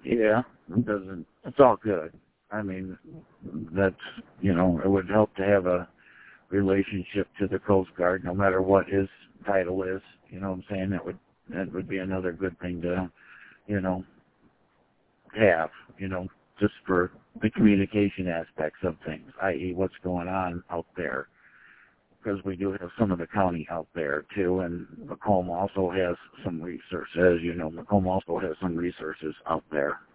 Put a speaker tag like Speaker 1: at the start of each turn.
Speaker 1: Yeah, it doesn't. It's all good. I mean, that's, it would help to have a relationship to the Coast Guard, no matter what his title is. You know what I'm saying? That would be another good thing to, you know, have, just for the communication aspects of things, i.e. what's going on out there. Because we do have some of the county out there, too, and Macomb also has some resources. As you know, Macomb also has some resources out there.